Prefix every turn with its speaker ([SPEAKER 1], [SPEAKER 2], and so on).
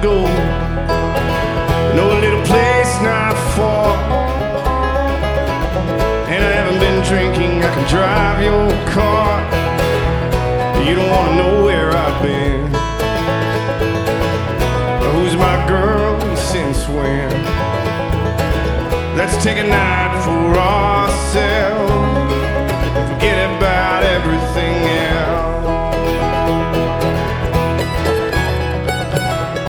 [SPEAKER 1] door. Know a little place not far, and I haven't been drinking. I can drive your car. You don't wanna know where I've been. Who's my girl and since when? Let's take a night for all